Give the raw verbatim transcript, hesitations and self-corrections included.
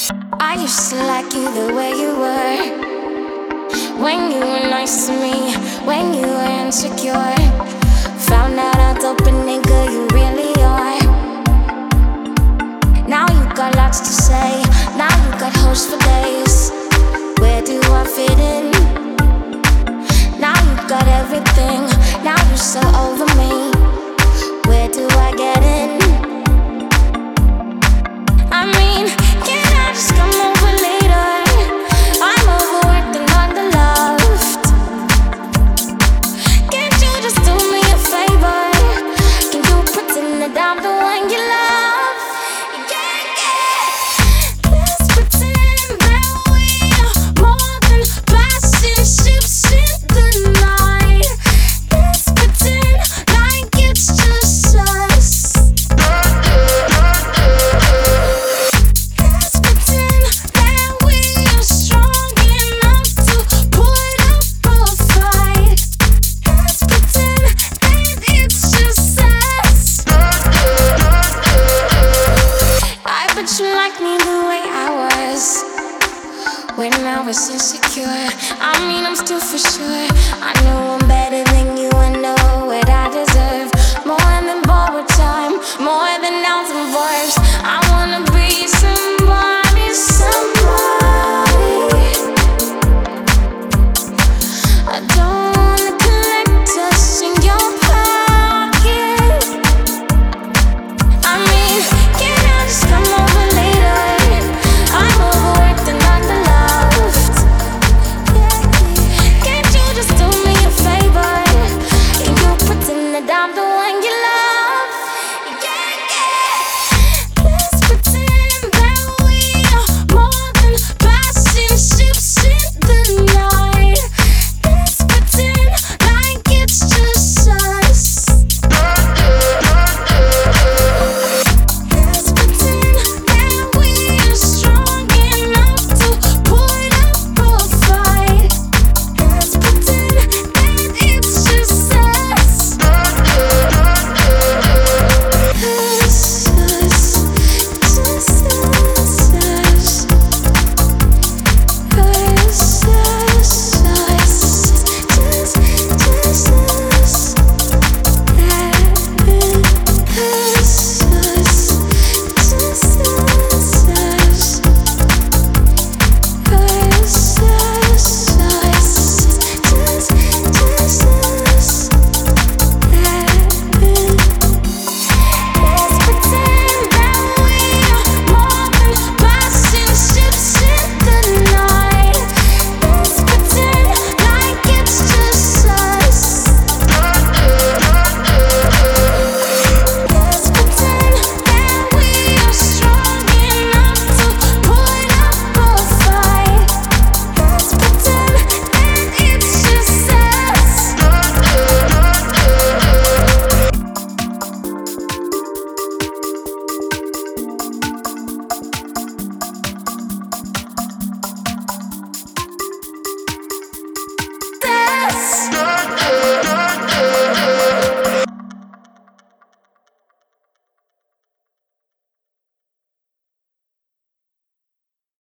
I used to like you the way you were, when you were nice to me, when you were insecure. Found out how dope a nigga you really are. Now you got lots to say, now you got hoes for days. Where do I fit in? Now you got everything, now you're so over me. Where do I get in? I mean, can I just come over later? I'm overworked and underloved. Can't you just do me a favor? Can you pretend that I'm the one you love? Yeah, yeah. Let's pretend that we are more than passing ships in the night. Let's pretend like it's just us. Let's pretend that we are strong enough to put up a fight. Let's pretend that it's just us. I bet you like me the way I was when I was insecure. I mean, I'm still for sure. I know I'm better than you. I know what I deserve. More than borrowed time, more than nouns and verbs. I wanna be somebody, somebody. I don't wanna collect us in your pocket. I mean, can I just come over later? I'm overworked and underloved. Can't you just do me a favor? Can you pretend that I'm the